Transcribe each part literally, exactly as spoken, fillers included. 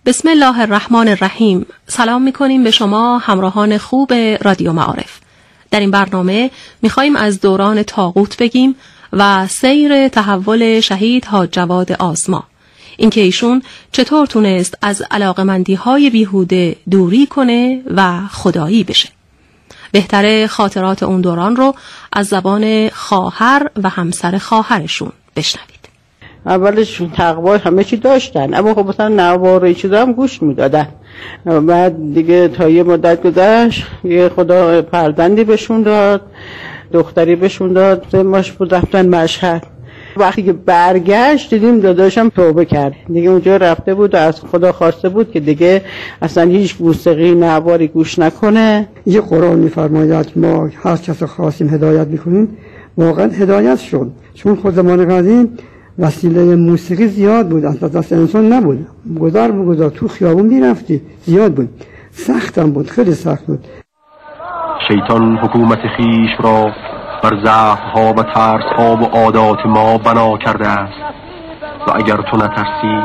بسم الله الرحمن الرحیم. سلام میکنیم به شما همراهان خوب رادیو معارف. در این برنامه میخواییم از دوران طاغوت بگیم و سیر تحول شهید حاج جواد آزما، اینکه ایشون چطور تونست از علاقمندی‌های بیهوده دوری کنه و خدایی بشه. بهتره خاطرات اون دوران رو از زبان خواهر و همسر خواهرشون بشنوید. اولش تقوا همه چی داشتن، اما خب مثلا نوار چیزا هم گوش میدادن. بعد دیگه تا یه مدت گذشت یه خدا فرزندی بهشون داد، دختری بهشون داد، سه ماش بود رفتن مشهد. وقتی که برگشت دیدیم داداشم توبه کرد، دیگه اونجا رفته بود و از خدا خواسته بود که دیگه اصلا هیچ موسیقی نواری گوش نکنه. یه قرآن میفرماید ما هر کس خواستیم هدایت میکنیم، واقعا هدایت شد. چون خود زمان قدیم وسیله موسیقی زیاد بود، از دست انسان نبود. گذار بگذار تو خیابون میرفتی زیاد بود، سختم بود، خیلی سخت بود. شیطان حکومت خیش را بر ضعف‌ها و ترس‌ها و عادات ما بنا کرده است و اگر تو نترسی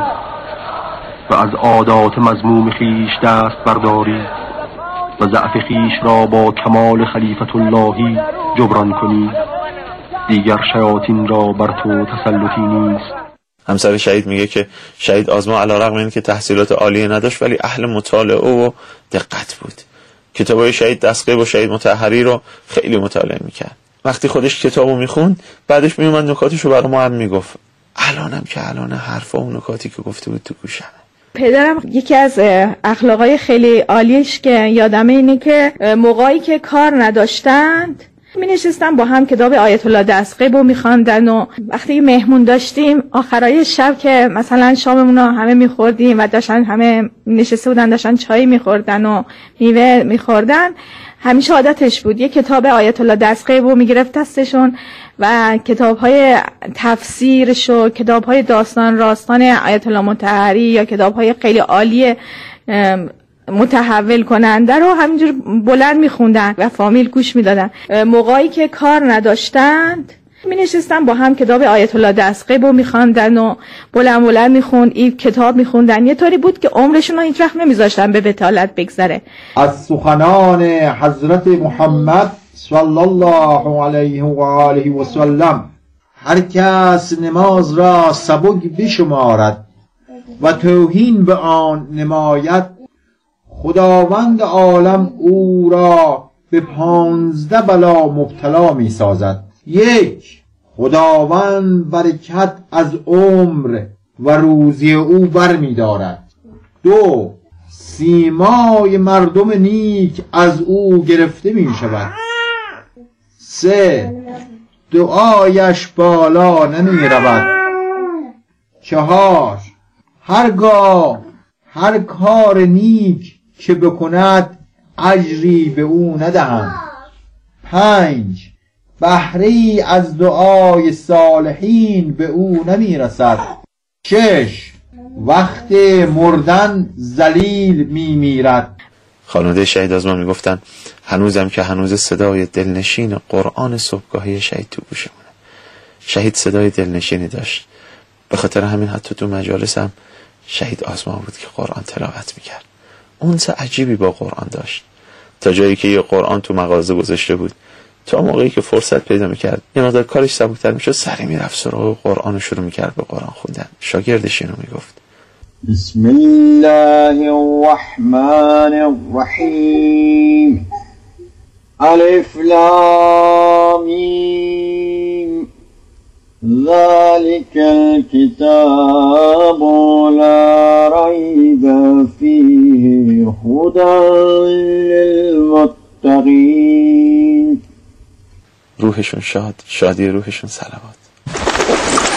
و از عادات مذموم خیش دست برداری و ضعف خیش را با کمال خلیفت اللهی جبران کنی، دیگر شیاطین را بر تو تسلطی نیست. همسر شهید میگه که شهید آزما علیرغم اینکه تحصیلات عالیه نداشت ولی اهل مطالعه و دقت بود. کتابای شهید دستقیب و شهید مطهری رو خیلی مطالعه میکرد. وقتی خودش کتابو میخوند بعدش میومد نکاتشو برای ما هم میگفت. الانم که الان حرفا و نکاتی که گفته بود تو گوشمه. پدرم یکی از اخلاقای خیلی عالیش که یادمه اینه که موقعی که کار نداشتند می نشستن با هم کتاب آیت الله دستقیب رو می خواندن و وقتی مهمون داشتیم آخرای شب که مثلا شاممون رو همه می خوردیم و داشتن همه نشسته بودن داشتن چای می خوردن و میوه می خوردن، همیشه عادتش بود یه کتاب آیت الله دستقیب رو می گرفت دستشون و کتاب های تفسیرش و کتاب های داستان راستان آیت الله مطهری یا کتاب های خیلی عالی متحول کننده رو همینجور بلند میخوندن و فامیل گوش میدادن. موقعی که کار نداشتند می نشستن با هم کتاب آیت الله دستقیب رو میخواندن و بلند بلند میخوند این کتاب میخوندن. یه طوری بود که عمرشون رو هیچ وقت نمیذاشتن به بتالت بگذره. از سخنان حضرت محمد صلی الله علیه و آله و سلم: هر کس نماز را سبک بشمارد و توهین به آن نماید، خداوند عالم او را به پانزده بلا مبتلا می سازد. یک، خداوند برکت از عمر و روزی او بر می دارد. دو، سیمای مردم نیک از او گرفته می شود. سه، دعایش بالا نمی رود. چهار، هرگاه هر کار نیک که بکند اجری به او ندهند. پنج، بهره‌ای از دعای صالحین به او نمی رسد. شش، وقت مردن ذلیل می میرد. خانواده شهید آزما می گفتن هنوزم که هنوز صدای دلنشین قرآن صبحگاهی شهید تو گوشمونه. شهید صدای دلنشینی داشت، به خاطر همین حتی تو مجالس هم شهید آزما بود که قرآن تلاوت میکرد. اون سه عجیبی با قرآن داشت، تا جایی که یه قرآن تو مغازه گذاشته بود، تا موقعی که فرصت پیدا میکرد یه مقدار کارش سبکتر میشد سری میرفت سراغ قرآن و شروع میکرد به قرآن خوندن. شاگردش اینو میگفت: بسم الله الرحمن الرحیم، الف لام میم، ذلك الكتاب لا ريب فيه هدى للمتقين. روحشون شاد، شادی روحشون صلوات.